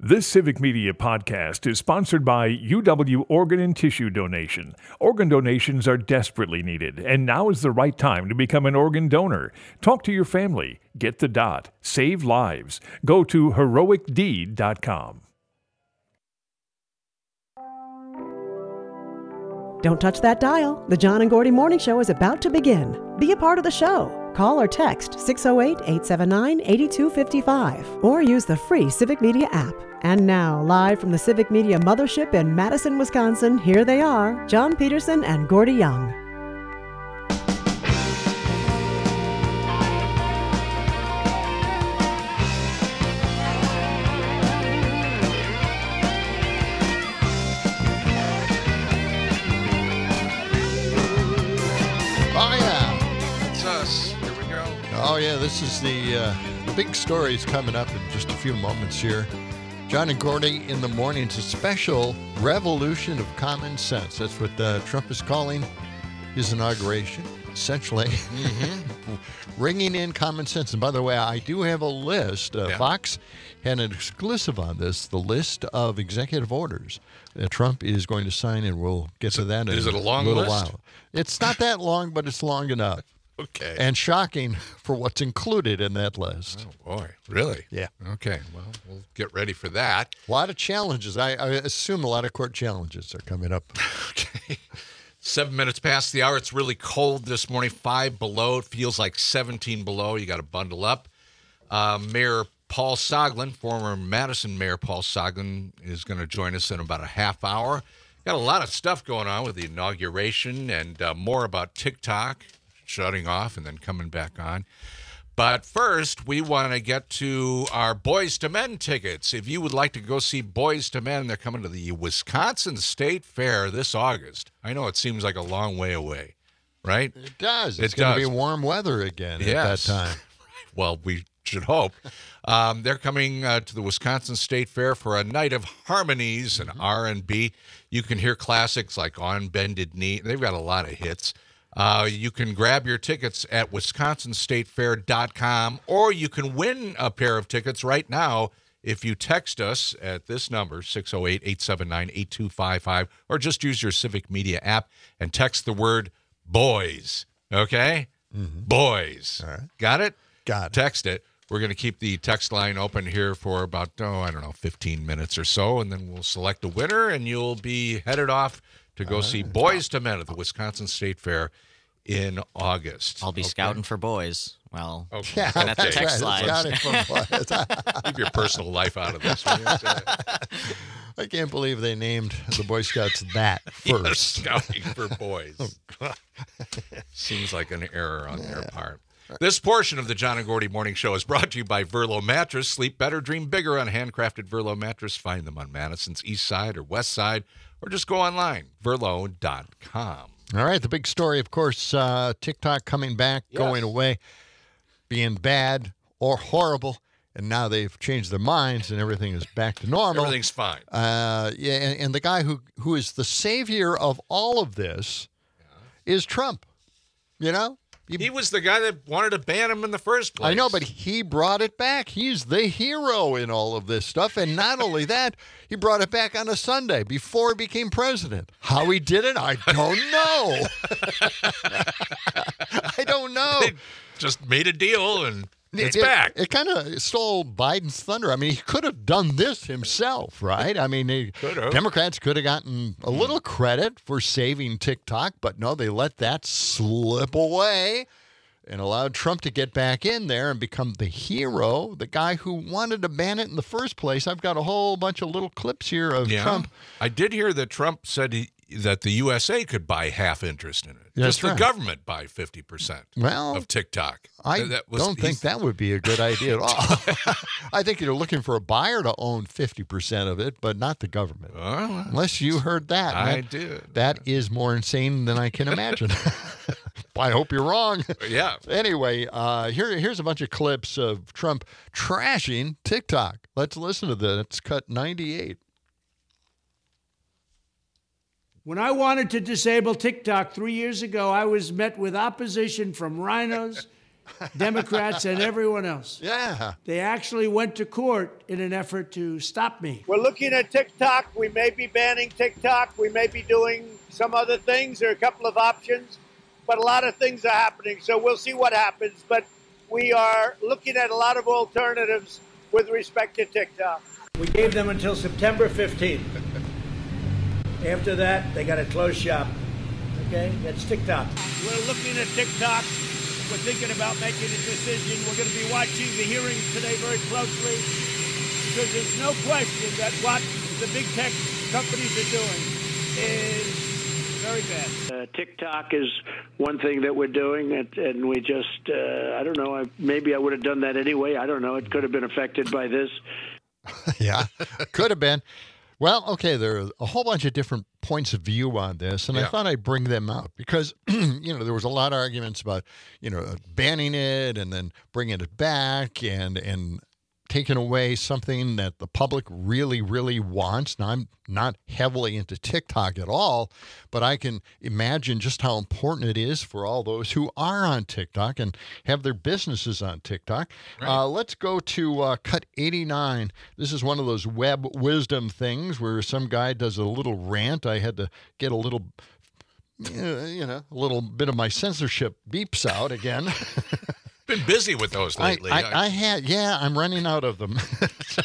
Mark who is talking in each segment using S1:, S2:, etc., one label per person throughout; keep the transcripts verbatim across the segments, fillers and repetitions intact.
S1: This Civic Media podcast is sponsored by U W Organ and Tissue Donation. Organ donations are desperately needed, and now is the right time to become an organ donor. Talk to your family. Get the dot. Save lives. Go to heroic deed dot com.
S2: Don't touch that dial. The John and Gordy Morning Show is about to begin. Be a part of the show. Call or text six oh eight, eight seven nine, eight two five five or use the free Civic Media app. And now, live from the Civic Media Mothership in Madison, Wisconsin, here they are, John Peterson and Gordy Young.
S3: Oh, yeah, this is the, uh, the big stories coming up in just a few moments here. John and Gordy in the morning. It's a special revolution of common sense. That's what uh, Trump is calling his inauguration, essentially. Mm-hmm. Ringing in common sense. And by the way, I do have a list. Uh, yeah. Fox had an exclusive on this, the list of executive orders that Trump is going to sign, and we'll get
S4: so
S3: to that in
S4: is it a long
S3: little
S4: list?
S3: while. It's not that long, but it's long enough.
S4: Okay.
S3: And shocking for what's included in that list.
S4: Oh, boy. Really?
S3: Yeah.
S4: Okay. Well, we'll get ready for that.
S3: A lot of challenges. I, I assume a lot of court challenges are coming up.
S4: Okay. Seven minutes past the hour. It's really cold this morning. Five below. It feels like seventeen below. You got to bundle up. Uh, Mayor Paul Soglin, former Madison Mayor Paul Soglin, is going to join us in about a half hour. Got a lot of stuff going on with the inauguration and uh, more about TikTok shutting off and then coming back on. But first, we want to get to our Boys to Men tickets. If you would like to go see Boys to Men, they're coming to the Wisconsin State Fair this August. I know it seems like a long way away, right?
S3: It does. It's
S4: it
S3: going
S4: does.
S3: to be warm weather again
S4: yes.
S3: at that time.
S4: Well, we should hope. Um, they're coming uh, to the Wisconsin State Fair for a night of harmonies and mm-hmm. R and B. You can hear classics like On Bended Knee. They've got a lot of hits. Uh, you can grab your tickets at wisconsin state fair dot com, or you can win a pair of tickets right now if you text us at this number, six oh eight, eight seven nine, eight two five five, or just use your Civic Media app and text the word boys, okay? Mm-hmm. Boys.
S3: All right.
S4: Got it?
S3: Got it.
S4: Text it. We're going to keep the text line open here for about, oh, I don't know, fifteen minutes or so, and then we'll select a winner, and you'll be headed off to go uh, see Boys to Men at the Wisconsin State Fair in August.
S5: I'll be okay. scouting for boys. Well,
S4: okay.
S5: yeah, at the text
S3: right.
S5: line.
S4: Leave your personal life out of this.
S3: I can't believe they named the Boy Scouts that first.
S4: Yeah, scouting for boys. Oh, seems like an error on yeah. their part. This portion of the John and Gordy Morning Show is brought to you by Verlo Mattress. Sleep better, dream bigger on handcrafted Verlo Mattress. Find them on Madison's east side or west side, or just go online, verlo dot com.
S3: All right, the big story, of course, uh, TikTok coming back, yes. going away, being bad or horrible, and now they've changed their minds and everything is back to normal.
S4: Everything's fine.
S3: Uh, yeah, and, and the guy who, who is the savior of all of this yeah. is Trump, you know?
S4: He, he was the guy that wanted to ban him in the first place.
S3: I know, but he brought it back. He's the hero in all of this stuff. And not only that, he brought it back on a Sunday before he became president. How he did it, I don't know. I don't know.
S4: They just made a deal and it's
S3: it,
S4: back.
S3: It, it kind of stole Biden's thunder. I mean, he could have done this himself, right? I mean, he, Democrats could have gotten a little credit for saving TikTok, but no, they let that slip away and allowed Trump to get back in there and become the hero, the guy who wanted to ban it in the first place. I've got a whole bunch of little clips here of
S4: yeah.
S3: Trump.
S4: I did hear that Trump said he, that the U S A could buy half interest in it.
S3: That's
S4: Just
S3: right.
S4: the government buy fifty percent
S3: well,
S4: of TikTok.
S3: I
S4: that was,
S3: don't think that would be a good idea at all. I think you're looking for a buyer to own fifty percent of it, but not the government.
S4: Uh,
S3: Unless you heard that.
S4: I
S3: that,
S4: did.
S3: That is more insane than I can imagine. I hope you're wrong.
S4: Yeah.
S3: Anyway, uh, here, here's a bunch of clips of Trump trashing TikTok. Let's listen to this. It's cut ninety-eight.
S6: When I wanted to disable TikTok three years ago, I was met with opposition from rhinos, Democrats and everyone else.
S3: Yeah.
S6: They actually went to court in an effort to stop me.
S7: We're looking at TikTok. We may be banning TikTok. We may be doing some other things. There are a couple of options, but a lot of things are happening. So we'll see what happens. But we are looking at a lot of alternatives with respect to TikTok.
S6: We gave them until September fifteenth. After that, they got to close shop. Okay? That's TikTok.
S7: We're looking at TikTok. We're thinking about making a decision. We're going to be watching the hearings today very closely because there's no question that what the big tech companies are doing is very bad.
S8: Uh, TikTok is one thing that we're doing, and, and we just, uh, I don't know, I, maybe I would have done that anyway. I don't know. It could have been affected by this.
S3: Yeah, could have been. Well, okay, there are a whole bunch of different points of view on this, and
S4: Yeah.
S3: I thought I'd bring them out because, you know, there was a lot of arguments about, you know, banning it and then bringing it back and and taking away something that the public really, really wants. Now, I'm not heavily into TikTok at all, but I can imagine just how important it is for all those who are on TikTok and have their businesses on TikTok.
S4: Right.
S3: Uh, let's go to uh, Cut eighty-nine. This is one of those web wisdom things where some guy does a little rant. I had to get a little, you know, a little bit of my censorship beeps out again.
S4: Been busy with those
S3: I,
S4: lately.
S3: I, I had, yeah, I'm running out of them. so,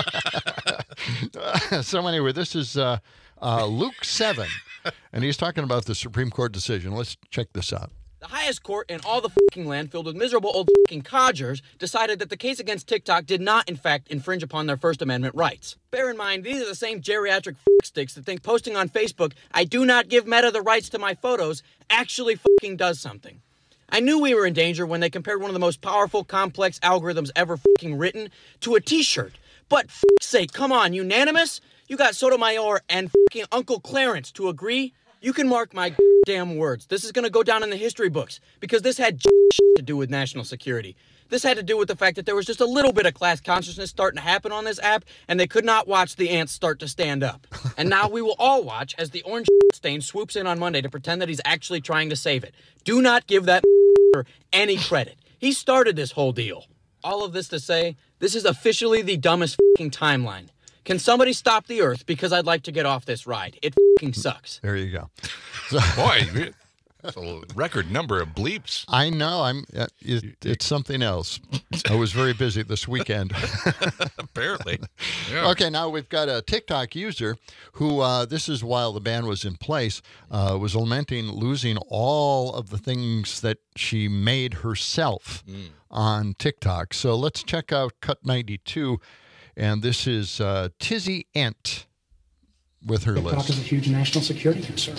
S3: anyway, so anyway, this is uh, uh, Luke seven, and he's talking about the Supreme Court decision. Let's check this out.
S9: The highest court in all the fucking land filled with miserable old fucking codgers decided that the case against TikTok did not, in fact, infringe upon their First Amendment rights. Bear in mind, these are the same geriatric sticks that think posting on Facebook, I do not give Meta the rights to my photos, actually fucking does something. I knew we were in danger when they compared one of the most powerful, complex algorithms ever fucking written to a t-shirt. But fuck's sake, come on, unanimous? You got Sotomayor and fucking Uncle Clarence to agree? You can mark my damn words. This is gonna go down in the history books because this had to do with national security. This had to do with the fact that there was just a little bit of class consciousness starting to happen on this app, and they could not watch the ants start to stand up. And now we will all watch as the orange stain swoops in on Monday to pretend that he's actually trying to save it. Do not give that any credit. He started this whole deal. All of this to say, this is officially the dumbest fucking timeline. Can somebody stop the Earth because I'd like to get off this ride? It fucking sucks.
S3: There you go. So,
S4: Boy, that's a record number of bleeps.
S3: I know. I'm. Uh, it, it's something else. I was very busy this weekend.
S4: Apparently. Yeah.
S3: Okay, now we've got a TikTok user who, uh, this is while the ban was in place, uh, was lamenting losing all of the things that she made herself mm. on TikTok. So let's check out Cut ninety-two. And this is uh, Tizzy Ent with her
S10: TikTok
S3: list.
S10: is a huge national security concern.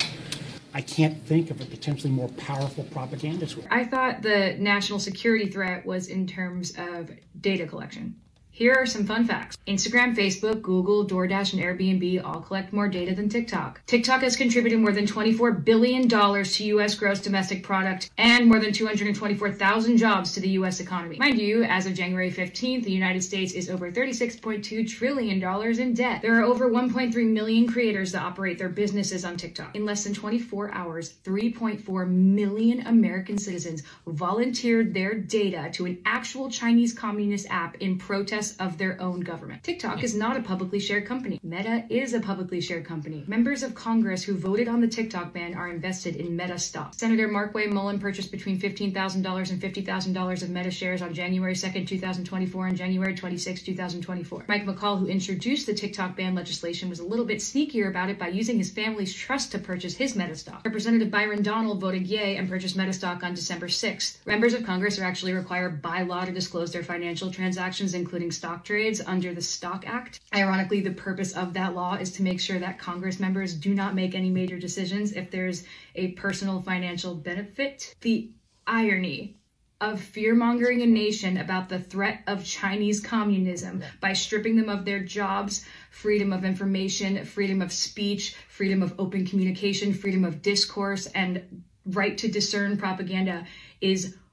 S10: I can't think of a potentially more powerful propaganda tool.
S11: I thought the national security threat was in terms of data collection. Here are some fun facts. Instagram, Facebook, Google, DoorDash, and Airbnb all collect more data than TikTok. TikTok has contributed more than twenty-four billion dollars to U S gross domestic product and more than two hundred twenty-four thousand jobs to the U S economy. Mind you, as of January fifteenth, the United States is over thirty-six point two trillion dollars in debt. There are over one point three million creators that operate their businesses on TikTok. In less than twenty-four hours, three point four million American citizens volunteered their data to an actual Chinese communist app in protest of their own government. TikTok is not a publicly shared company. Meta is a publicly shared company. Members of Congress who voted on the TikTok ban are invested in Meta stock. Senator Markway Mullen purchased between fifteen thousand dollars and fifty thousand dollars of Meta shares on January second, two thousand twenty-four and January twenty-sixth, two thousand twenty-four. Mike McCall, who introduced the TikTok ban legislation, was a little bit sneakier about it by using his family's trust to purchase his Meta stock. Representative Byron Donald voted yay and purchased Meta stock on December sixth. Members of Congress are actually required by law to disclose their financial transactions, including stock trades, under the Stock Act. Ironically, the purpose of that law is to make sure that Congress members do not make any major decisions if there's a personal financial benefit. The irony of fear-mongering a nation about the threat of Chinese communism by stripping them of their jobs, freedom of information, freedom of speech, freedom of open communication, freedom of discourse, and right to discern propaganda is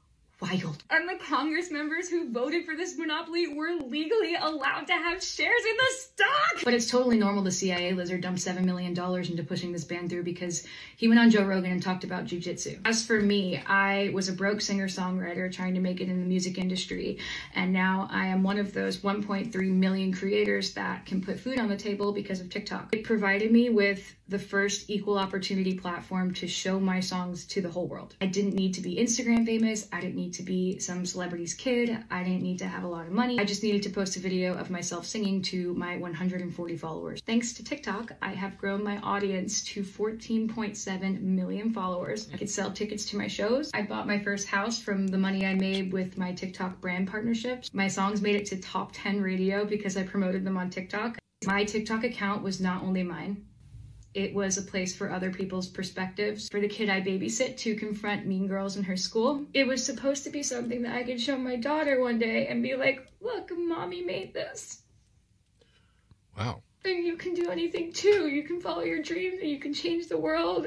S11: wild. And the Congress members who voted for this monopoly were legally allowed to have shares in the stock. But it's totally normal the C I A lizard dumped seven million dollars into pushing this ban through because he went on Joe Rogan and talked about jujitsu. As for me, I was a broke singer-songwriter trying to make it in the music industry, and now I am one of those one point three million creators that can put food on the table because of TikTok. It provided me with the first equal opportunity platform to show my songs to the whole world. I didn't need to be Instagram famous. I didn't need to be some celebrity's kid. I didn't need to have a lot of money. I just needed to post a video of myself singing to my one hundred forty followers. Thanks to TikTok, I have grown my audience to fourteen point seven million followers. I could sell tickets to my shows. I bought my first house from the money I made with my TikTok brand partnerships. My songs made it to top ten radio because I promoted them on TikTok. My TikTok account was not only mine. It was a place for other people's perspectives, for the kid I babysit to confront mean girls in her school. It was supposed to be something that I could show my daughter one day and be like, look, mommy made this.
S4: Wow.
S11: And you can do anything too. You can follow your dreams and you can change the world.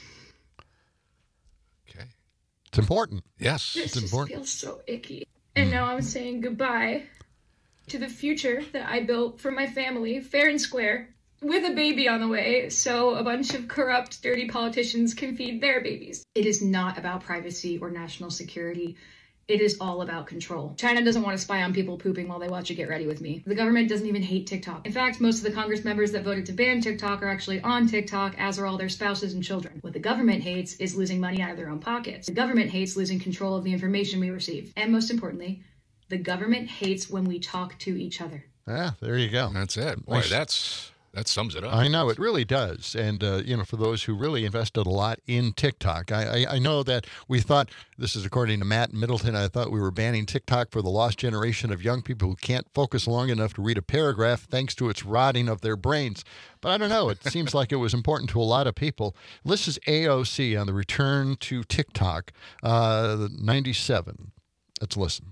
S4: Okay.
S3: It's important.
S4: Yes,
S11: This
S4: it's
S11: just
S4: important.
S11: feels so icky. And now I'm saying goodbye to the future that I built for my family, fair and square, with a baby on the way, so a bunch of corrupt, dirty politicians can feed their babies. It is not about privacy or national security. It is all about control. China doesn't want to spy on people pooping while they watch a Get Ready With Me. The government doesn't even hate TikTok. In fact, most of the Congress members that voted to ban TikTok are actually on TikTok, as are all their spouses and children. What the government hates is losing money out of their own pockets. The government hates losing control of the information we receive. And most importantly, the government hates when we talk to each other.
S3: Yeah, there you go.
S4: That's it. Boy,
S3: Nice.
S4: that's that sums it up.
S3: I know, it really does. And, uh, you know, for those who really invested a lot in TikTok, I, I, I know that we thought, this is according to Matt Middleton, I thought we were banning TikTok for the lost generation of young people who can't focus long enough to read a paragraph thanks to its rotting of their brains. But I don't know. It seems like it was important to a lot of people. This is A O C on the return to TikTok, uh, ninety-seven. Let's listen.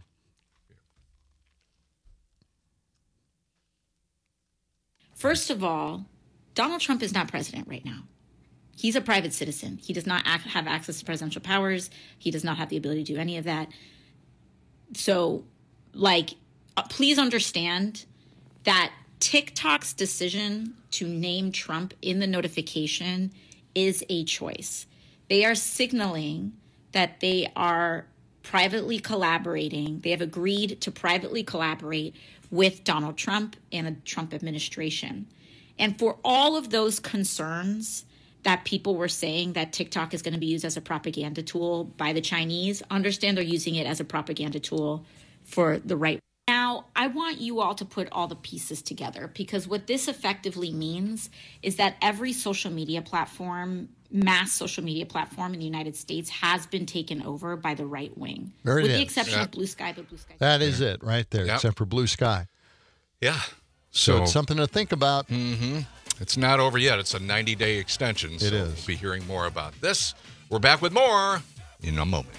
S12: First of all, Donald Trump is not president right now. He's a private citizen. He does not act, have access to presidential powers. He does not have the ability to do any of that. So, like, uh, please understand that TikTok's decision to name Trump in the notification is a choice. They are signaling that they are privately collaborating. They have agreed to privately collaborate with Donald Trump and the Trump administration. And for all of those concerns that people were saying that TikTok is going to be used as a propaganda tool by the Chinese, understand they're using it as a propaganda tool for the right. Now, I want you all to put all the pieces together, because what this effectively means is that every social media platform, mass social media platform in the United States has been taken over by the right wing,
S3: There it
S12: with
S3: is.
S12: the exception
S3: Yeah.
S12: of Blue Sky, but Blue Sky.
S3: That is it right there,
S4: Yep.
S3: except for Blue Sky.
S4: Yeah.
S3: So,
S4: So-
S3: it's something to think about.
S4: Mm-hmm. It's not over yet. It's a ninety-day extension. So
S3: It is.
S4: We'll be hearing more about this. We're back with more in a moment.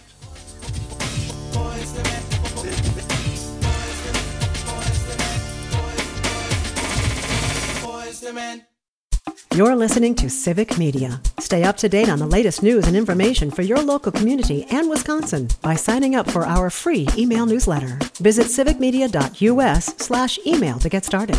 S2: You're listening to Civic Media. Stay up to date on the latest news and information for your local community and Wisconsin by signing up for our free email newsletter. Visit civicmedia.us slash email to get started.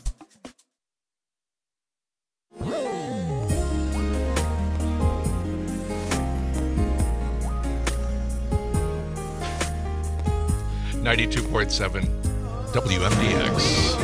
S4: ninety-two point seven W M D X.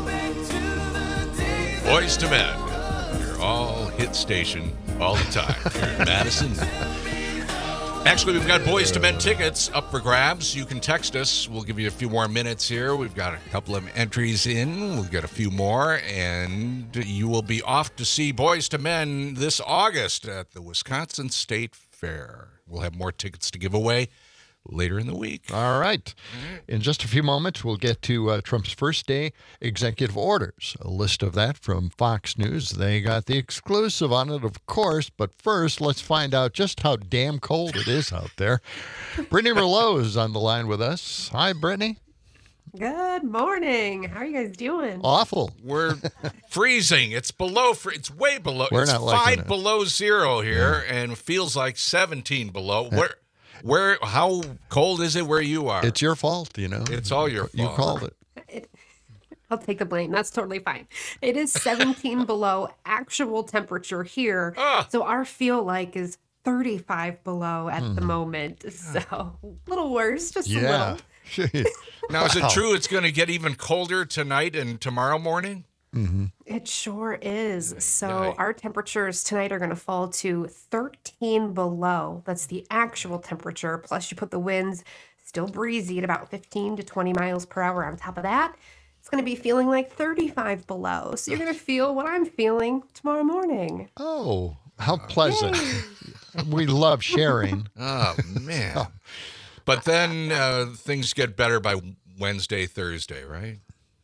S4: Boys to Men. Your all hit station all the time here in Madison. Actually, we've got Boys to Men tickets up for grabs. You can text us. We'll give you a few more minutes here. We've got a couple of entries in. We'll get a few more, and you will be off to see Boys to Men this August at the Wisconsin State Fair. We'll have more tickets to give away later in the week.
S3: All right. In just a few moments, we'll get to uh, Trump's first day executive orders. A list of that from Fox News. They got the exclusive on it, of course. But first, let's find out just how damn cold it is out there. Brittany Merlot is on the line with us. Hi, Brittany.
S13: Good morning. How are you guys doing?
S3: Awful.
S4: We're freezing. It's below. Fr- it's way below.
S3: We're
S4: it's
S3: not liking
S4: five
S3: it.
S4: below zero here, and feels like seventeen below. Where Where? How cold is it where you are?
S3: It's your fault, you know.
S4: It's all your fault.
S3: You called it.
S13: It, I'll take the blame. That's totally fine. It is seventeen below actual temperature here.
S4: Ah.
S13: So our feel like is thirty-five below at the moment. So a little worse, just a
S3: Yeah.
S13: little.
S4: Now, is
S3: Wow.
S4: it true it's going to get even colder tonight and tomorrow morning?
S3: Mm-hmm.
S13: It sure is. So our temperatures tonight are going to fall to thirteen below. That's the actual temperature. Plus you put the winds still breezy at about fifteen to twenty miles per hour on top of that. It's going to be feeling like thirty-five below. So you're going to feel what I'm feeling tomorrow morning.
S3: Oh, how pleasant. We love sharing.
S4: Oh, man. But then uh, things get better by Wednesday, Thursday, right?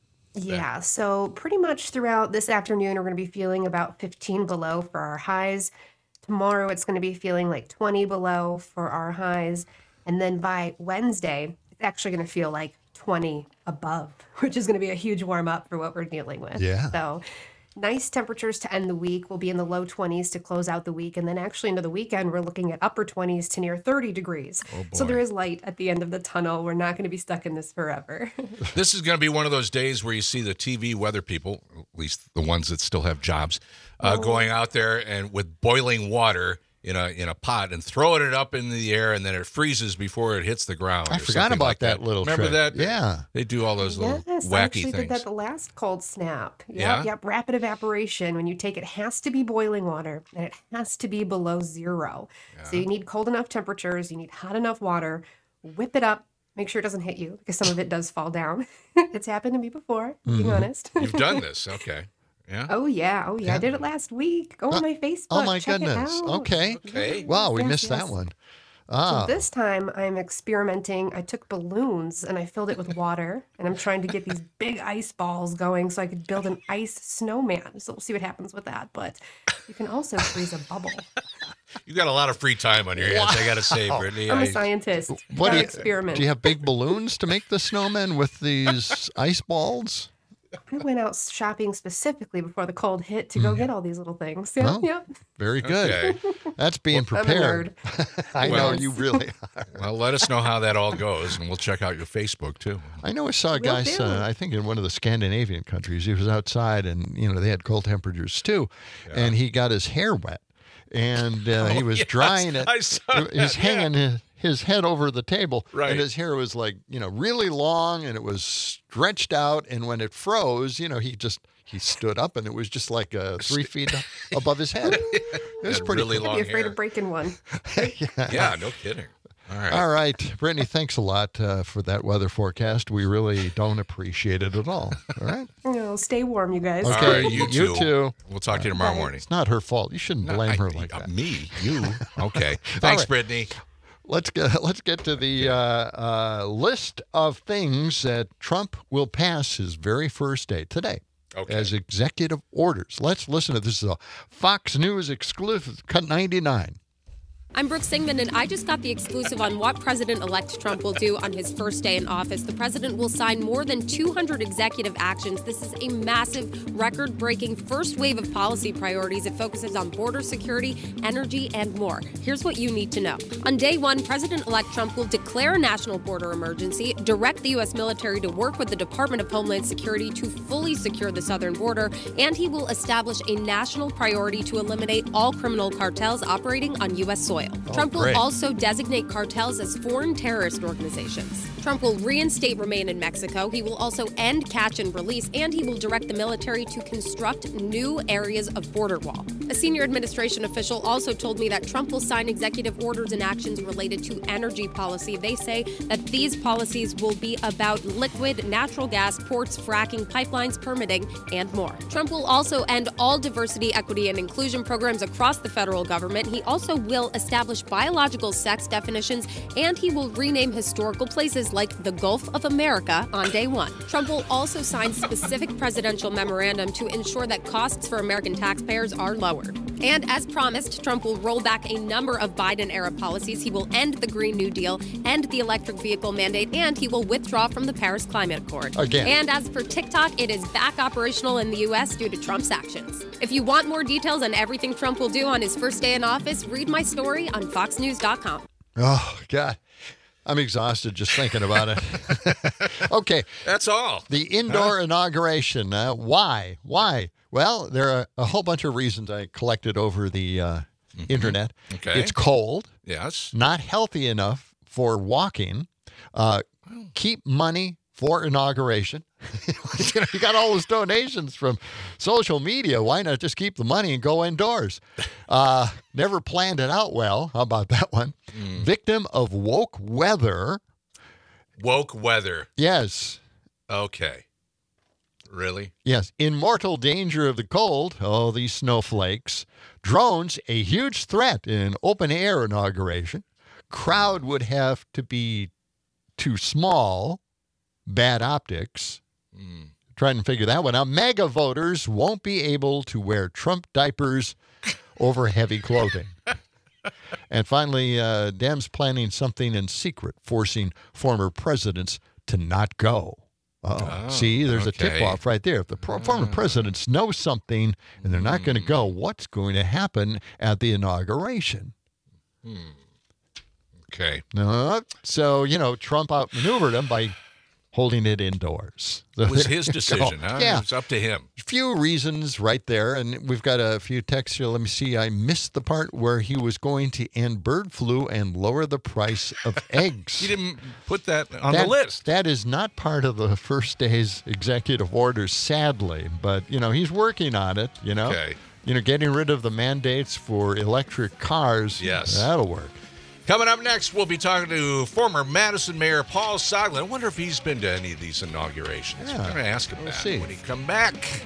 S13: Yeah, so pretty much throughout this afternoon, we're going to be feeling about fifteen below for our highs. Tomorrow, it's going to be feeling like twenty below for our highs. And then by Wednesday, it's actually going to feel like twenty above, which is going to be a huge warm up for what we're dealing with.
S3: Yeah.
S13: So nice temperatures to end the week. We'll be in the low twenties to close out the week. And then actually into the weekend, we're looking at upper twenties to near thirty degrees.
S4: Oh,
S13: so
S4: boy.
S13: there is light at the end of the tunnel. We're not going to be stuck in this forever.
S4: This is going to be one of those days where you see the T V weather people, at least the ones that still have jobs, uh,
S13: Oh.
S4: going out there and with boiling water in a in a pot and throwing it up in the air, and then it freezes before it hits the ground.
S3: I
S4: or
S3: forgot
S4: something
S3: about
S4: like
S3: that little
S4: Remember
S3: trick.
S4: that?
S3: Yeah.
S4: They do all those little
S13: Yes, I
S4: wacky
S13: actually
S4: things.
S13: did that the last cold snap. Yep,
S4: Yeah?
S13: Yep. Rapid evaporation. When you take it, has to be boiling water and it has to be below zero. So you need cold enough temperatures. You need hot enough water. Whip it up. Make sure it doesn't hit you because some of it does fall down. It's happened to me before, being
S3: Mhm.
S13: honest.
S4: You've done this, okay? Yeah.
S13: Oh yeah, oh yeah.
S3: Yeah.
S13: I did it last week. Go on my Facebook.
S3: Oh, my
S13: check it
S3: goodness.
S13: out.
S3: Okay.
S4: Okay.
S3: Wow, we
S13: Yes,
S3: missed
S13: yes.
S3: that one. Ah.
S13: So this time I'm experimenting. I took balloons and I filled it with water, and I'm trying to get these big ice balls going so I could build an ice snowman. So we'll see what happens with that. But you can also freeze a bubble.
S4: You got a lot of free time on your hands, I got to say, Brittany.
S13: I'm a
S4: I-
S13: scientist.
S3: What
S13: Gotta
S3: do you,
S13: experiment.
S3: do you have big balloons to make the snowmen with these ice balls?
S13: I went out shopping specifically before the cold hit to go get all these little things. Yeah,
S3: Well,
S13: yep.
S3: Very good.
S4: Okay.
S3: That's being
S13: I'm a
S3: prepared. I
S4: Well-
S3: know you really are.
S4: Well, let us know how that all goes, and we'll check out your Facebook, too.
S3: I know I saw a
S13: Will
S3: guy,
S13: do.
S3: uh, I think in one of the Scandinavian countries, he was outside and, you know, they had cold temperatures too. And he got his hair wet. And uh, he
S4: Oh,
S3: was
S4: yes,
S3: drying it.
S4: I saw
S3: He
S4: that,
S3: was hanging his, his head over the table.
S4: Right.
S3: And his hair was like, you know, really long and it was stretched out. And when it froze, you know, he just, he stood up and it was just like uh, three feet above his head. It was
S4: Had
S3: pretty
S4: really
S3: cool.
S4: long
S13: Be afraid
S4: hair.
S13: of breaking one.
S4: Yeah, no kidding. All right.
S3: All right, Brittany, thanks a lot uh, for that weather forecast. We really don't appreciate it at all. All right?
S13: You know, stay warm, you guys.
S4: All
S3: Okay,
S4: right, you
S3: you
S4: too.
S3: too.
S4: We'll talk to you tomorrow morning.
S3: It's not her fault. You shouldn't
S4: No,
S3: blame
S4: I-
S3: her like
S4: uh,
S3: that.
S4: Me, you. Okay. Thanks,
S3: right.
S4: Brittany.
S3: Let's get let's get to the uh, uh, list of things that Trump will pass his very first day today
S4: Okay.
S3: as executive orders. Let's listen to this. This is a Fox News exclusive, cut ninety-nine.
S14: I'm Brooke Singman, and I just got the exclusive on what President-elect Trump will do on his first day in office. The president will sign more than two hundred executive actions. This is a massive, record-breaking first wave of policy priorities. It focuses on border security, energy, and more. Here's what you need to know. On day one, President-elect Trump will declare a national border emergency, direct the U S military to work with the Department of Homeland Security to fully secure the southern border, and he will establish a national priority to eliminate all criminal cartels operating on U S soil. Trump will
S3: great.
S14: also designate cartels as foreign terrorist organizations. Trump will reinstate Remain in Mexico. He will also end catch and release, and he will direct the military to construct new areas of border wall. A senior administration official also told me that Trump will sign executive orders and actions related to energy policy. They say that these policies will be about liquid, natural gas, ports, fracking, pipelines, permitting, and more. Trump will also end all diversity, equity, and inclusion programs across the federal government. He also will establish biological sex definitions, and he will rename historical places like the Gulf of America on day one. Trump will also sign specific presidential memorandum to ensure that costs for American taxpayers are lowered. And as promised, Trump will roll back a number of Biden-era policies. He will end the Green New Deal, end the electric vehicle mandate, and he will withdraw from the Paris Climate Accord.
S3: Again.
S14: And as for TikTok, it is back operational in the U S due to Trump's actions. If you want more details on everything Trump will do on his first day in office, read my story on fox news dot com.
S3: Oh, God. I'm exhausted just thinking about it. Okay.
S4: That's all.
S3: The indoor huh? inauguration. Uh, why? Why? Well, there are a whole bunch of reasons I collected over the uh, mm-hmm. internet.
S4: Okay.
S3: It's cold.
S4: Yes.
S3: Not healthy enough for walking. Uh, keep money for inauguration. you know, you got all those donations from social media. Why not just keep the money and go indoors? Uh, never planned it out well. How about that one? Mm. Victim of woke weather.
S4: Woke weather.
S3: Yes.
S4: Okay. Really?
S3: Yes. In mortal danger of the cold. Oh, these snowflakes. Drones, a huge threat in open air inauguration. Crowd would have to be too small. Bad optics. Mm. Trying to figure that one out. MAGA voters won't be able to wear Trump diapers over heavy clothing. And finally, uh, Dems planning something in secret, forcing former presidents to not go. Uh-oh. Oh, see, there's okay. a tip-off right there. If the pro- former presidents know something and they're not mm. going to go, what's going to happen at the inauguration?
S4: Mm. Okay.
S3: Uh, so, you know, Trump outmaneuvered them by holding it indoors. So
S4: it was his decision, huh?
S3: Yeah.
S4: It was up to him.
S3: A few reasons right there, and we've got a few texts here. Let me see. I missed the part where he was going to end bird flu and lower the price of eggs.
S4: He didn't put that on
S3: that,
S4: the list.
S3: That is not part of the first day's executive orders, sadly. But, you know, he's working on it, you know.
S4: Okay.
S3: You know, getting rid of the mandates for electric cars.
S4: Yes.
S3: That'll work.
S4: Coming up next, we'll be talking to former Madison Mayor Paul Soglin. I wonder if he's been to any of these inaugurations.
S3: Yeah,
S4: We're going to ask him
S3: we'll
S4: that
S3: see.
S4: when he come back.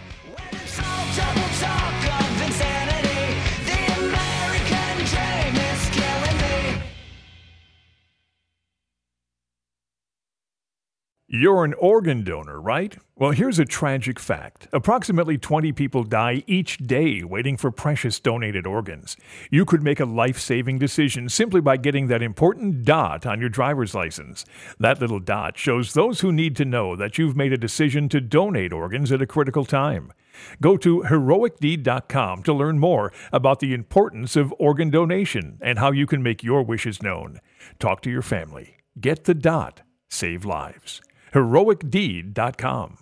S1: You're an organ donor, right? Well, here's a tragic fact. Approximately twenty people die each day waiting for precious donated organs. You could make a life-saving decision simply by getting that important dot on your driver's license. That little dot shows those who need to know that you've made a decision to donate organs at a critical time. Go to heroic deed dot com to learn more about the importance of organ donation and how you can make your wishes known. Talk to your family. Get the dot. Save lives. heroic deed dot com.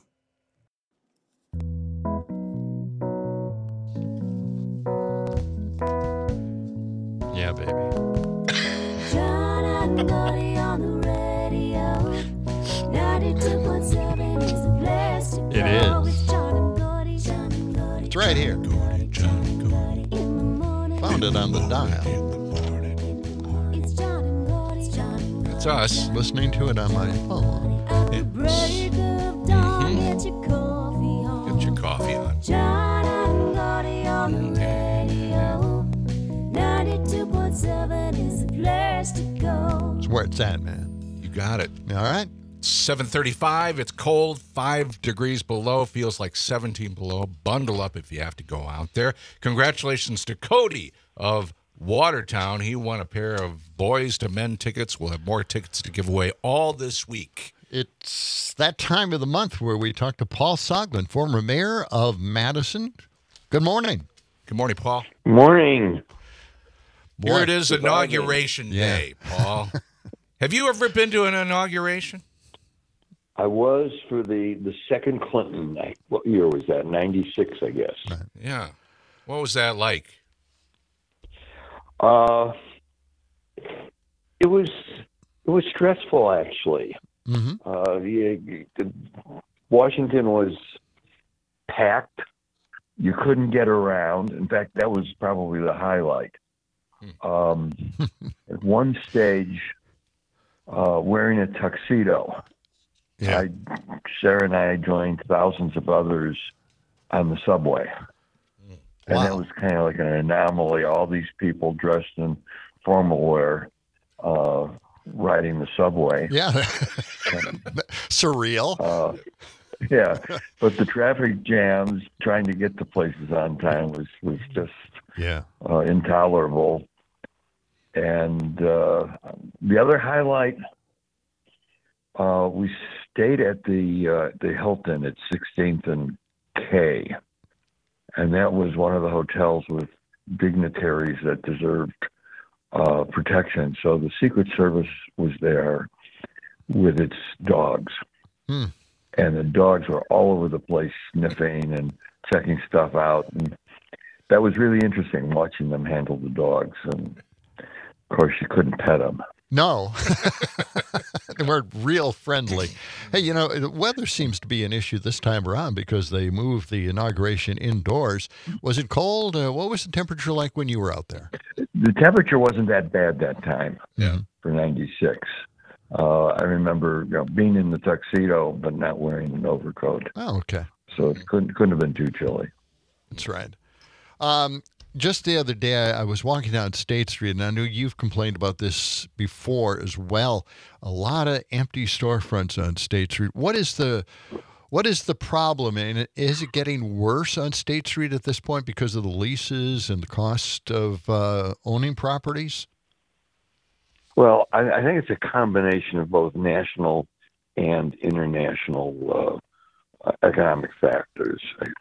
S3: Yeah, baby.
S15: John and Buddy on the radio. ninety-two point seven is the place to go.
S3: It is.
S15: It's John and Gordy, John and Gordy.
S3: It's right here.
S15: Gordy, John and Gordy. In the morning.
S3: Found it on the dial.
S15: It's John and Gordy, it's John and Gordy.
S4: It's us.
S3: Listening to it on my phone.
S15: Break of dawn, get your coffee on.
S4: Get your coffee on.
S15: John and Gordy on the radio. ninety-two point seven is the place to go.
S3: It's where it's at, man.
S4: You got it.
S3: All right.
S4: seven thirty-five. It's cold, five degrees below. Feels like seventeen below. Bundle up if you have to go out there. Congratulations to Cody of Watertown. He won a pair of boys to men tickets. We'll have more tickets to give away all this week.
S3: It's that time of the month where we talk to Paul Soglin, former mayor of Madison. Good morning.
S4: Good morning, Paul.
S16: Morning.
S4: Here it is, Inauguration Day, yeah. Paul. Have you ever been to an inauguration?
S16: I was for the, the second Clinton. What year was that? ninety-six, I guess.
S4: Yeah. What was that like?
S16: Uh, it was it was stressful, actually.
S3: Mm-hmm.
S16: Uh, the, the, Washington was packed. You couldn't get around. In fact, that was probably the highlight. Um, at one stage, uh, wearing a tuxedo,
S3: yeah.
S16: I, Sarah and I joined thousands of others on the subway. And
S3: Wow.
S16: that was kind of like an anomaly. All these people dressed in formal wear, uh, riding the subway.
S3: Yeah. Surreal.
S16: Uh, yeah. But the traffic jams, trying to get to places on time was, was just
S3: yeah.
S16: uh, intolerable. And uh, the other highlight, uh, we stayed at the uh, the Hilton at sixteenth and K. And that was one of the hotels with dignitaries that deserved uh, protection. So the Secret Service was there with its dogs.
S3: Hmm.
S16: And the dogs were all over the place sniffing and checking stuff out. And that was really interesting, watching them handle the dogs. And, of course, you couldn't pet them.
S3: No. They weren't real friendly. Hey, you know, the weather seems to be an issue this time around because they moved the inauguration indoors. Was it cold? Uh, what was the temperature like when you were out there?
S16: The temperature wasn't that bad that time
S3: yeah.
S16: for ninety-six. Uh, I remember you know, being in the tuxedo but not wearing an overcoat.
S3: Oh, okay.
S16: So it couldn't couldn't have been too chilly.
S3: That's right. Um, just the other day, I, I was walking down State Street, and I know you've complained about this before as well. A lot of empty storefronts on State Street. What is the what is the problem? And is it getting worse on State Street at this point because of the leases and the cost of uh, owning properties?
S16: Well, I, I think it's a combination of both national and international uh, economic factors.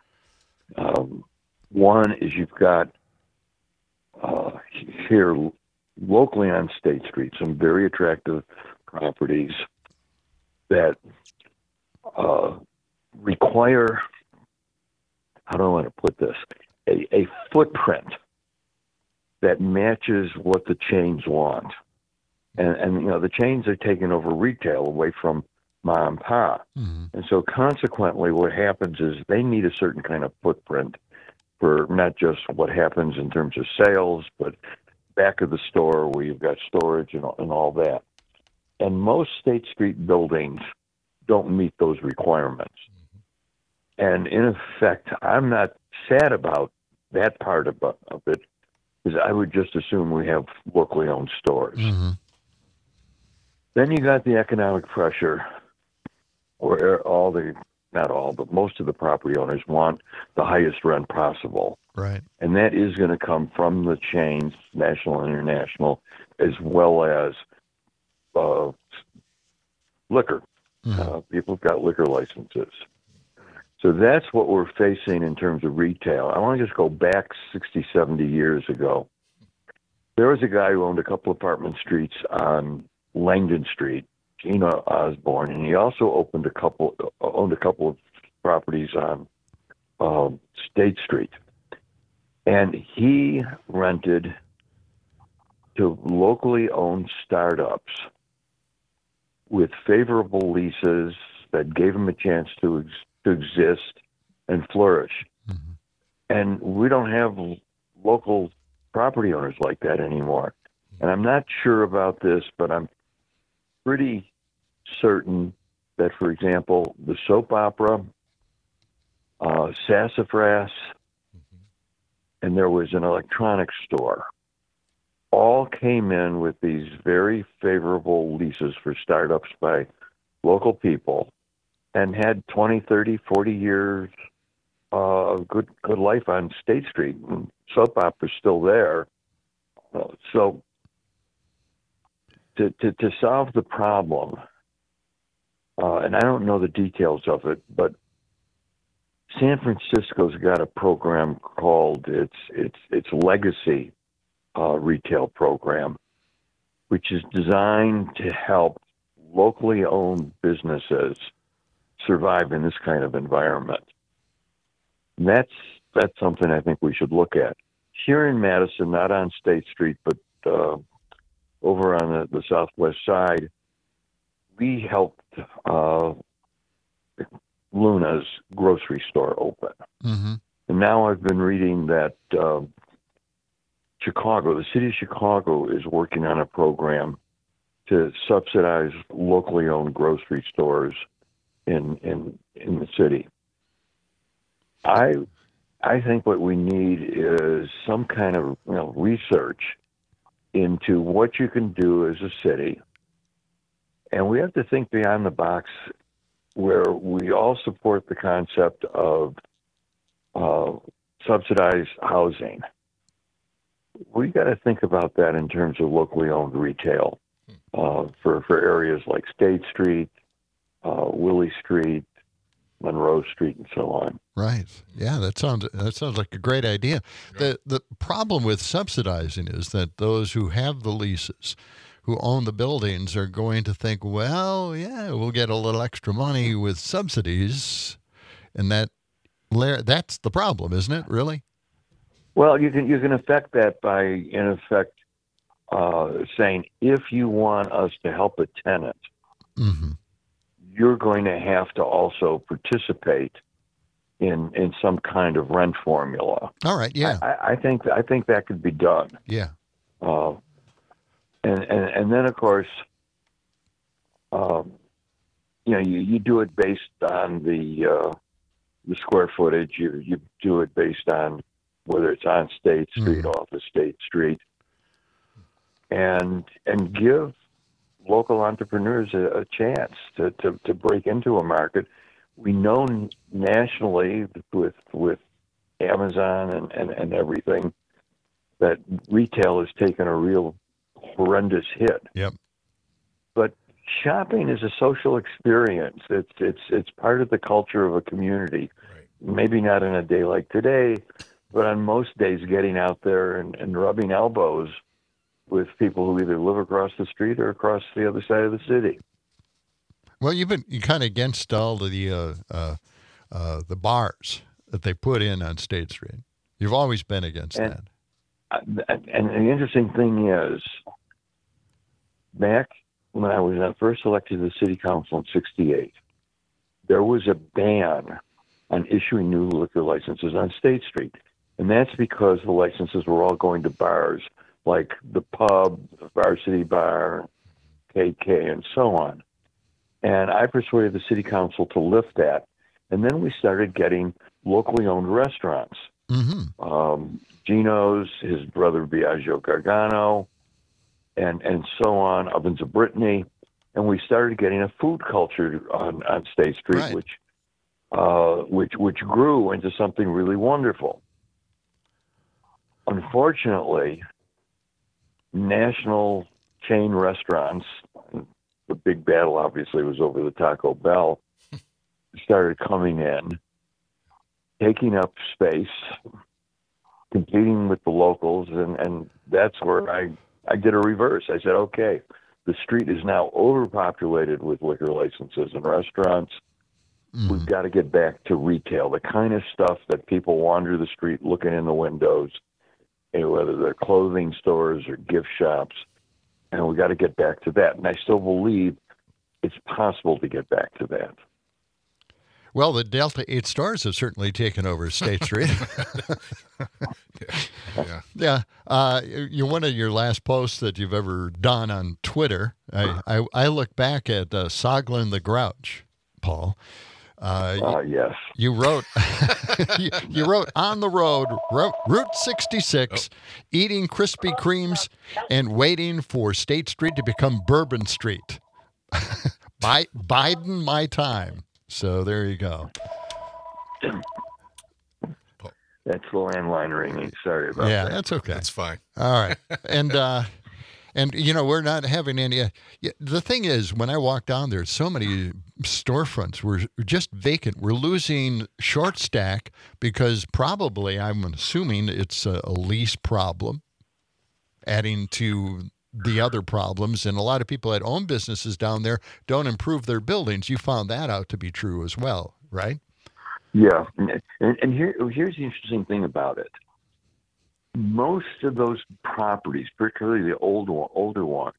S16: Um, one is you've got uh, here locally on State Street some very attractive properties that uh, require, how do I want to put this, a, a footprint that matches what the chains want. And, and, you know, the chains are taking over retail away from mom and pop.
S3: Mm-hmm.
S16: And so consequently, what happens is they need a certain kind of footprint for not just what happens in terms of sales, but back of the store where you've got storage and, and all that. And most State Street buildings don't meet those requirements. Mm-hmm. And in effect, I'm not sad about that part of, of it, because I would just assume we have locally owned stores.
S3: Mm-hmm.
S16: Then you got the economic pressure where all the, not all, but most of the property owners want the highest rent possible.
S3: Right.
S16: And that is going to come from the chains, national and international, as well as uh, liquor.
S3: Mm-hmm.
S16: Uh, people have got liquor licenses. So that's what we're facing in terms of retail. I want to just go back sixty, seventy years ago. There was a guy who owned a couple apartment streets on Langdon Street, Gina Osborne, and he also opened a couple, owned a couple of properties on um, State Street. And he rented to locally owned startups with favorable leases that gave him a chance to ex- to exist and flourish.
S3: Mm-hmm.
S16: And we don't have local property owners like that anymore. And I'm not sure about this, but I'm pretty certain that, for example, the soap opera, uh, Sassafras, mm-hmm. and there was an electronics store, all came in with these very favorable leases for startups by local people and had twenty, thirty, forty years uh, of good, good life on State Street. And soap opera's still there. Uh, so to, to, to solve the problem, uh, and I don't know the details of it, but San Francisco's got a program called its its its Legacy uh, retail program, which is designed to help locally owned businesses survive in this kind of environment. And that's that's something I think we should look at. Here in Madison, not on State Street, but uh, over on the, the southwest side, we helped uh, Luna's grocery store open.
S3: Mm-hmm.
S16: And now I've been reading that uh, Chicago, the city of Chicago, is working on a program to subsidize locally owned grocery stores in in in the city. I I think what we need is some kind of you know, research into what you can do as a city, and we have to think beyond the box, where we all support the concept of uh, subsidized housing. We got to think about that in terms of locally owned retail uh, for for areas like State Street, uh, Willie Street, Monroe Street and so on.
S3: Right. Yeah, that sounds that sounds like a great idea. The the problem with subsidizing is that those who have the leases, who own the buildings, are going to think, well, yeah, we'll get a little extra money with subsidies, and that that's the problem, isn't it? Really?
S16: Well, you can you can affect that by, in effect, uh, saying if you want us to help a tenant,
S3: mm-hmm.
S16: you're going to have to also participate in in some kind of rent formula.
S3: All right, yeah.
S16: I, I think I think that could be done.
S3: Yeah.
S16: Uh, and, and and then of course, um, you know, you, you do it based on the uh, the square footage. You you do it based on whether it's on State Street,
S3: Mm.
S16: off of State Street, and and give local entrepreneurs a, a chance to, to, to break into a market. We know n- nationally with with Amazon and, and, and everything that retail has taken a real horrendous hit.
S3: Yep.
S16: But shopping is a social experience. It's it's it's part of the culture of a community. Right. Maybe not on a day like today, but on most days getting out there and, and rubbing elbows with people who either live across the street or across the other side of the city.
S3: Well, you've been you kind of against all of the uh, uh, uh, the bars that they put in on State Street. You've always been against
S16: and,
S3: that.
S16: Uh, and the interesting thing is, back when I was first elected to the city council in sixty-eight, there was a ban on issuing new liquor licenses on State Street. And that's because the licenses were all going to bars like the Pub, the Varsity Bar, K K, and so on. And I persuaded the city council to lift that. And then we started getting locally owned restaurants.
S3: Mm-hmm.
S16: Um, Gino's, his brother Biagio Gargano, and, and so on, Ovens of Brittany. And we started getting a food culture on, on State Street,
S3: Right.
S16: which, uh, which, which grew into something really wonderful. Unfortunately, national chain restaurants, the big battle obviously was over the Taco Bell, started coming in, taking up space, competing with the locals, and, and that's where I, I did a reverse. I said, okay, the street is now overpopulated with liquor licenses and restaurants.
S3: Mm-hmm.
S16: We've got to get back to retail, the kind of stuff that people wander the street looking in the windows, and whether they're clothing stores or gift shops, and we got to get back to that. And I still believe it's possible to get back to that.
S3: Well, the Delta eight stores have certainly taken over State Street.
S4: Yeah.
S3: Yeah. Uh, you one of your last posts that you've ever done on Twitter, I, I, I look back at uh, Soglin the Grouch, Paul. Uh,
S16: uh, yes.
S3: You wrote, you, you wrote on the road, Route, Route sixty-six, oh. eating Krispy Kremes and waiting for State Street to become Bourbon Street. Bi- Biden my time. So there you go.
S16: That's the landline ringing. Sorry about
S3: yeah,
S16: that.
S3: Yeah, that's okay.
S4: That's fine.
S3: All right. And, uh, and you know, we're not having any. Uh, the thing is, when I walk down there, so many storefronts were just vacant. We're losing short stack because probably, I'm assuming, it's a, a lease problem, adding to the other problems. And a lot of people that own businesses down there don't improve their buildings. You found that out to be true as well, right?
S16: Yeah. And, and here, here's the interesting thing about it. Most of those properties, particularly the old, older ones,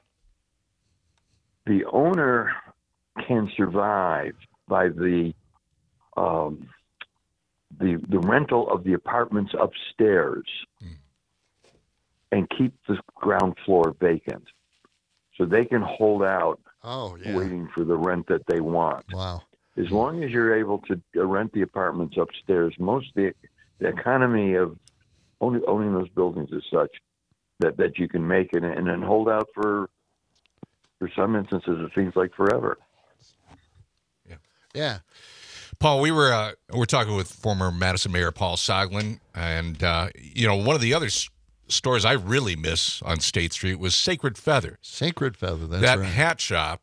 S16: the owner can survive by the um, the the rental of the apartments upstairs mm. and keep the ground floor vacant, so they can hold out,
S3: oh, yeah.
S16: waiting for the rent that they want.
S3: Wow!
S16: As long as you're able to rent the apartments upstairs, most of the, the economy of owning, owning those buildings is such that, that you can make it and then hold out for for some instances it seems like forever.
S4: Yeah.
S3: Yeah.
S4: Paul, we were uh, we're talking with former Madison Mayor Paul Soglin, and uh, you know, one of the other s- stores I really miss on State Street was Sacred Feather.
S3: Sacred Feather, that's
S4: that
S3: right.
S4: hat shop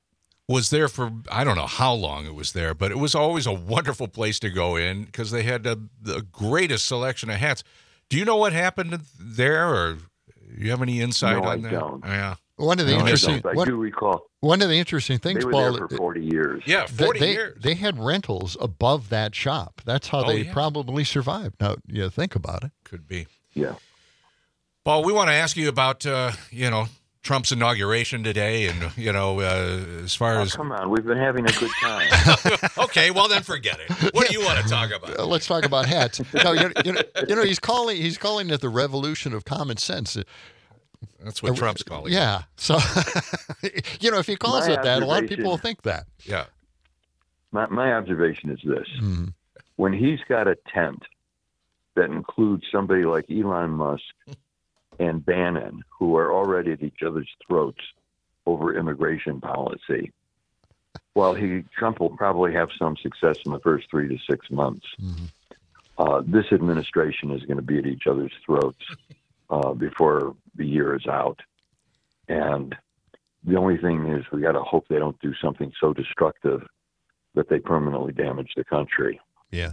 S4: was there for, I don't know how long it was there, but it was always a wonderful place to go in because they had a, the greatest selection of hats. Do you know what happened there, or do you have any insight
S16: No,
S4: on
S16: I
S4: that?
S16: don't.
S4: Yeah.
S3: One of the
S16: No, I
S3: interesting,
S16: don't. I
S3: one,
S16: do recall.
S3: one of the interesting things,
S16: They were
S3: Paul,
S16: there for forty years.
S4: Yeah,
S3: they-
S4: forty
S3: they,
S4: years.
S3: They had rentals above that shop. That's how
S4: Oh,
S3: they
S4: yeah.
S3: probably survived. Now, you think about it.
S4: Could be.
S16: Yeah.
S4: Paul, we want to ask you about, uh, you know, Trump's inauguration today, and you know, uh, as far
S16: Oh,
S4: as
S16: come on, we've been having a good time.
S4: okay, well then forget it. What do you want to talk about?
S3: Uh, let's talk about hats. No, you know, you know, you know, he's calling he's calling it the revolution of common sense.
S4: That's what Trump's calling it.
S3: Yeah. So, you know, if he calls
S16: My
S3: it that, a lot of people will
S16: observation-
S3: think that.
S4: Yeah.
S16: My, my observation is this.
S3: Mhm.
S16: When he's got a tent that includes somebody like Elon Musk and Bannon, who are already at each other's throats over immigration policy, while he Trump will probably have some success in the first three to six months, uh, this administration is going to be at each other's throats uh, before the year is out. And the only thing is we got to hope they don't do something so destructive that they permanently damage the country.
S3: Yeah.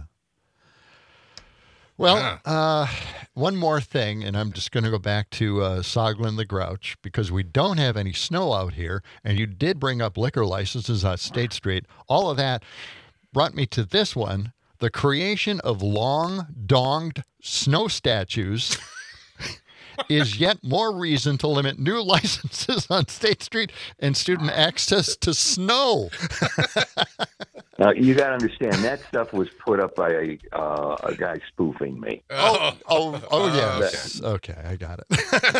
S3: Well, uh, one more thing, and I'm just going to go back to uh, Soglin the Grouch, because we don't have any snow out here, and you did bring up liquor licenses on State Street. All of that brought me to this one, the creation of long-donged snow statues is yet more reason to limit new licenses on State Street and student access to snow.
S16: Now, you got to understand, that stuff was put up by a, uh, a guy spoofing me.
S3: Oh, oh, oh,
S4: Oh,
S3: yes. Okay, I got it.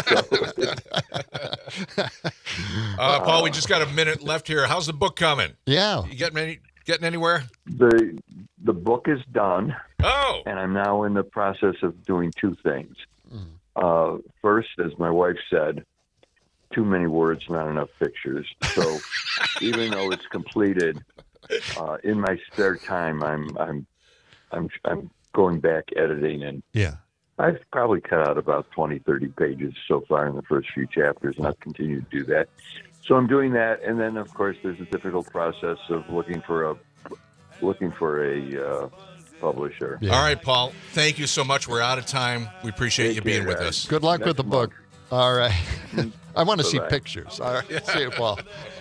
S4: Uh, Paul, we just got a minute left here. How's the book coming?
S3: Yeah.
S4: You getting any getting anywhere?
S16: The the book is done.
S4: Oh.
S16: And I'm now in the process of doing two things. Uh, first, as my wife said, too many words, not enough pictures. So even though it's completed, uh, in my spare time, I'm I'm I'm I'm going back editing, and
S3: Yeah.
S16: I've probably cut out about twenty, thirty pages so far in the first few chapters, and I'll continue to do that. So I'm doing that, and then of course there's a difficult process of looking for a looking for a uh, publisher.
S4: All right, Paul. Thank you so much. We're out of time. We appreciate
S16: Take
S4: you being
S16: care,
S4: with
S16: guys.
S4: us.
S3: Good luck with the book. All right. I want to see
S16: Bye-bye.
S3: pictures. All right. See you, Paul.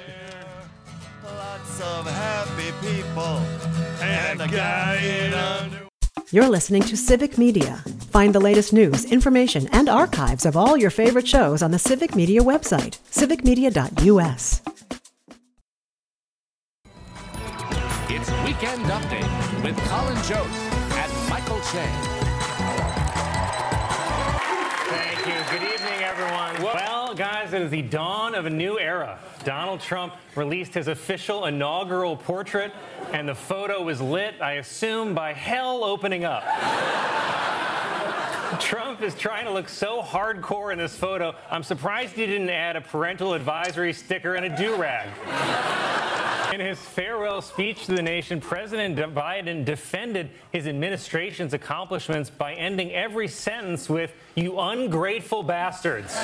S17: Lots of happy people and a guy in a new.
S2: You're listening to Civic Media. Find the latest news, information, and archives of all your favorite shows on the Civic Media website, civic media dot u s.
S18: It's Weekend Update with Colin Jost and Michael Che.
S19: Thank you. Good evening, everyone. Well, guys, it is the dawn of a new era. Donald Trump released his official inaugural portrait, and the photo was lit, I assume, by hell opening up. Trump is trying to look so hardcore in this photo, I'm surprised he didn't add a parental advisory sticker and a do-rag. In his farewell speech to the nation, President Biden defended his administration's accomplishments by ending every sentence with, "You ungrateful bastards."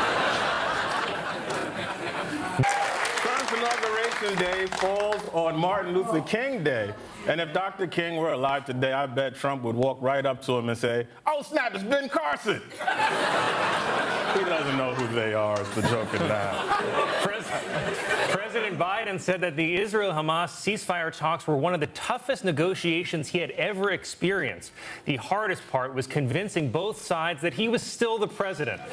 S20: Trump's inauguration day falls on Martin Luther King Day. And if Doctor King were alive today, I bet Trump would walk right up to him and say, "Oh, snap, it's Ben Carson." He doesn't know who they are. It's the joke and laugh.
S19: Pres- President Biden said that the Israel-Hamas ceasefire talks were one of the toughest negotiations he had ever experienced. The hardest part was convincing both sides that he was still the president.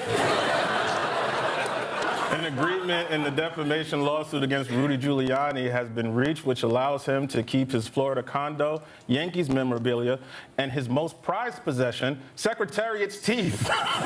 S20: An agreement in the defamation lawsuit against Rudy Giuliani has been reached, which allows him to keep his Florida condo, Yankees memorabilia, and his most prized possession, Secretariat's teeth.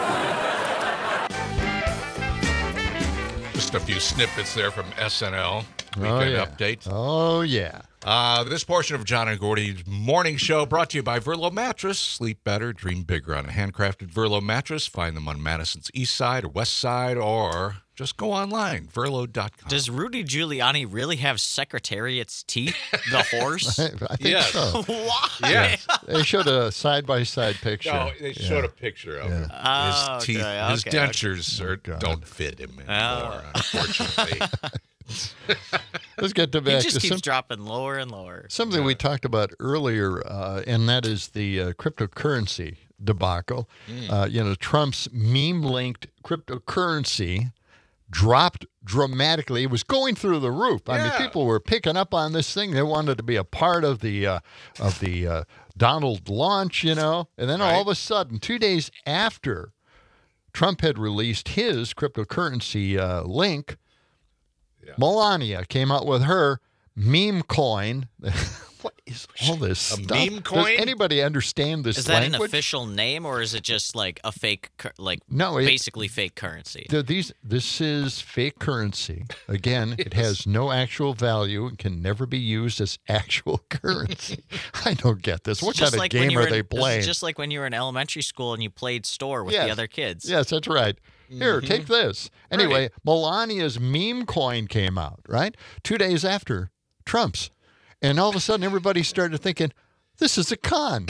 S4: Just a few snippets there from S N L. Weekend
S3: Oh, yeah.
S4: Update.
S3: Oh, yeah.
S4: Uh, this portion of John and Gordy's morning show brought to you by Verlo Mattress. Sleep better, dream bigger on a handcrafted Verlo mattress. Find them on Madison's east side or west side, or just go online, verlo dot com.
S5: Does Rudy Giuliani really have Secretariat's teeth? The horse?
S3: I think
S4: Yes.
S3: so.
S5: Why?
S4: Yeah.
S3: They showed a side-by-side picture.
S4: No, they
S3: Yeah.
S4: showed a picture of him.
S5: Oh,
S4: His teeth,
S5: okay,
S4: his
S5: okay,
S4: dentures
S3: okay.
S4: are, don't fit him
S5: Oh.
S4: anymore, unfortunately.
S3: Let's get to
S5: He
S3: back
S5: just
S3: to
S5: keeps
S3: some,
S5: dropping lower and lower.
S3: something we talked about earlier, uh, and that is the uh, cryptocurrency debacle.
S4: Mm.
S3: Uh, you know, Trump's meme-linked cryptocurrency dropped dramatically. It was going through the roof. I mean,
S4: Yeah.
S3: people were picking up on this thing. They wanted to be a part of the uh, of the uh, Donald launch, you know. And then all of a sudden, two days after Trump had released his cryptocurrency uh, link, Melania came out with her meme coin. What is all this
S4: A
S3: stuff?
S4: meme coin?
S3: Does anybody understand this
S5: Is that
S3: language?
S5: an official name, or is it just like a fake, cur- like
S3: No, it-
S5: basically fake currency?
S3: Th- These, this is fake currency. Again, it has no actual value and can never be used as actual currency. I don't get this. What
S5: It's just
S3: kind of
S5: like when
S3: game
S5: you were
S3: are they
S5: in- this is
S3: playing?
S5: just like when you were in elementary school and you played store with
S3: Yes.
S5: the other kids.
S3: Yes, that's right. Here,
S5: Mhm.
S3: take this. Anyway,
S5: Right.
S3: Melania's meme coin came out, right? Two days after Trump's. And all of a sudden, everybody started thinking, this is a con.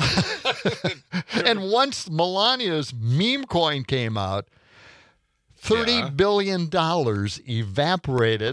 S3: And once Melania's meme coin came out, thirty billion dollars evaporated.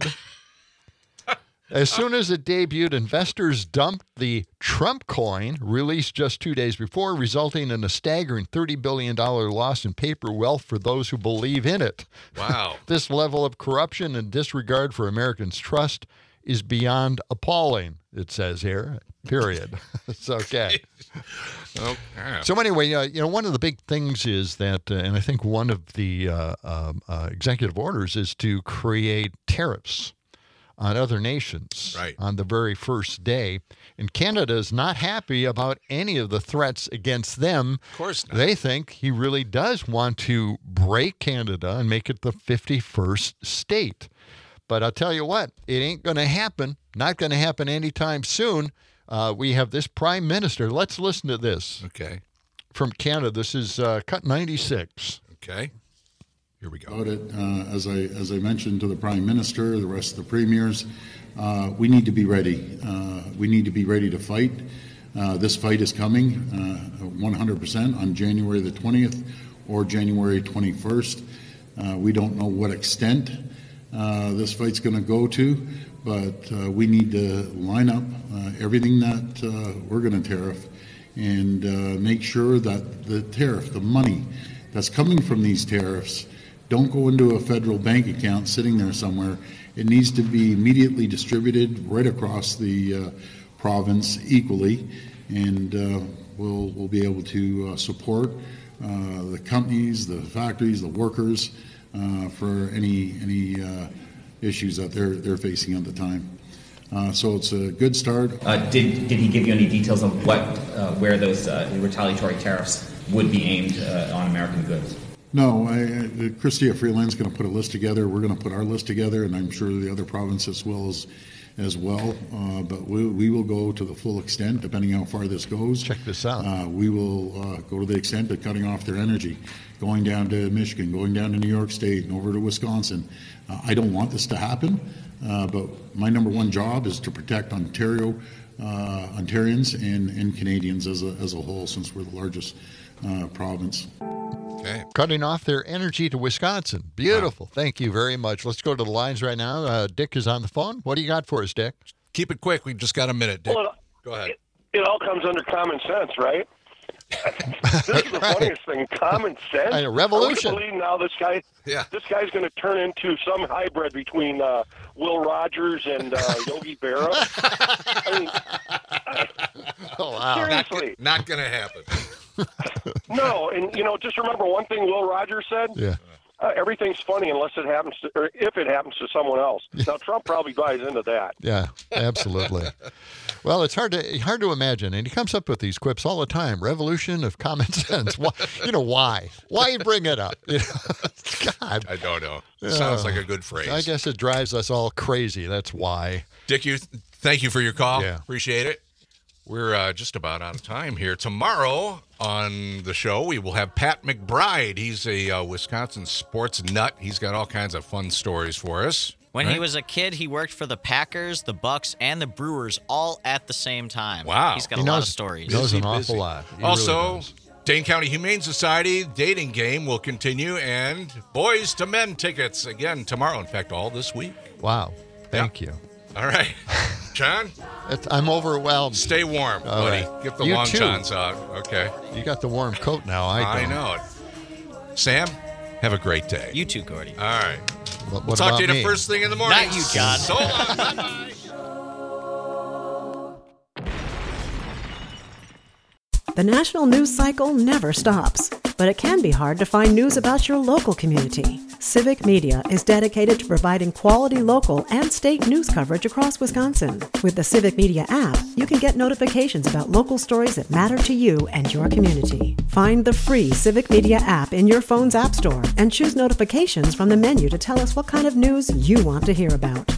S3: As soon as it debuted, investors dumped the Trump coin, released just two days before, resulting in a staggering thirty billion dollars loss in paper wealth for those who believe in it.
S4: Wow.
S3: This level of corruption and disregard for Americans' trust is beyond appalling, it says here, period. It's okay.
S4: Okay.
S3: So anyway, uh, you know, one of the big things is that, uh, and I think one of the uh, um, uh, executive orders is to create tariffs on other nations
S4: Right.
S3: on the very first day. And Canada is not happy about any of the threats against them.
S4: Of course not.
S3: They think he really does want to break Canada and make it the fifty-first state. But I'll tell you what, it ain't going to happen. Not going to happen anytime soon. Uh, we have this prime minister. Let's listen to this.
S4: Okay.
S3: From Canada. This is uh, cut ninety-six.
S4: Okay. Here we go.
S21: About it, uh, as I as I mentioned to the Prime Minister, the rest of the premiers, uh, we need to be ready. Uh, we need to be ready to fight. Uh, this fight is coming uh, one hundred percent on January the twentieth or January twenty-first. Uh, we don't know what extent uh, this fight's going to go to, but uh, we need to line up uh, everything that uh, we're going to tariff and uh, make sure that the tariff, the money that's coming from these tariffs, don't go into a federal bank account sitting there somewhere. It needs to be immediately distributed right across the uh, province equally, and uh, we'll we'll be able to uh, support uh, the companies, the factories, the workers uh, for any any uh, issues that they're they're facing at the time. Uh, so it's a good start.
S22: Uh, did did he give you any details on what uh, where those uh, retaliatory tariffs would be aimed uh, on American goods?
S21: No, I, I, Chrystia Freeland's going to put a list together. We're going to put our list together, and I'm sure the other provinces will as, as well. Uh, but we, we will go to the full extent, depending on how far this goes.
S3: Check this out.
S21: Uh, we will uh, go to the extent of cutting off their energy, going down to Michigan, going down to New York State, and over to Wisconsin. Uh, I don't want this to happen, uh, but my number one job is to protect Ontario, uh, Ontarians, and, and Canadians as a, as a whole, since we're the largest uh, province.
S3: Okay. Cutting off their energy to Wisconsin. Beautiful. Wow. Thank you very much. Let's go to the lines right now. Uh, Dick is on the phone. What do you got for us, Dick?
S4: Keep it quick. We've just got a minute, Dick.
S23: Well,
S4: Go ahead.
S23: It, it all comes under common sense, right? This is the
S3: Right.
S23: funniest thing. Common sense.
S3: I know, revolution.
S23: Are we to believe now this guy,
S4: yeah.
S23: this guy's going to turn into some hybrid between uh, Will Rogers and uh, Yogi Berra? I mean, I,
S3: oh, wow.
S23: seriously.
S4: Not, not going to happen.
S23: No, and you know, just remember one thing Will Rogers said.
S3: Yeah.
S23: Uh, everything's funny unless it happens to, or if it happens to someone else. Now Trump probably buys into that.
S3: Yeah, absolutely. Well, it's hard to hard to imagine, and he comes up with these quips all the time. Revolution of common sense. Why, you know why? Why bring it up? You know? God,
S4: I don't know. It sounds like a good phrase.
S3: I guess it drives us all crazy. That's why.
S4: Dick, you thank you for your call.
S3: Yeah.
S4: Appreciate it. We're uh, just about out of time here. Tomorrow on the show, we will have Pat McBride. He's a uh, Wisconsin sports nut. He's got all kinds of fun stories for us.
S5: When
S4: right?
S5: he was a kid, he worked for the Packers, the Bucks, and the Brewers all at the same time.
S4: Wow.
S5: He's got
S3: He
S5: a lot
S3: knows-
S5: of stories.
S3: knows an
S4: Busy,
S3: awful
S4: busy.
S3: lot. He
S4: Also,
S3: really does.
S4: Dane County Humane Society dating game will continue, and Boys to Men tickets again tomorrow. In fact, all this week.
S3: Wow. Thank you.
S4: All right. John?
S3: It's, I'm overwhelmed.
S4: Stay warm,
S3: All
S4: buddy.
S3: right.
S4: Get the
S3: You
S4: long
S3: too.
S4: johns out. Okay.
S3: You got the warm coat now. I
S4: I
S3: don't.
S4: know it. Sam, have a great day.
S5: You too, Gordy.
S4: All right.
S3: What,
S4: We'll
S3: what
S4: talk
S3: about
S4: to you the
S3: me?
S4: first thing in the morning.
S5: Not you, John.
S4: So long. Bye-bye.
S2: The national news cycle never stops, but it can be hard to find news about your local community. Civic Media is dedicated to providing quality local and state news coverage across Wisconsin. With the Civic Media app, you can get notifications about local stories that matter to you and your community. Find the free Civic Media app in your phone's app store and choose notifications from the menu to tell us what kind of news you want to hear about.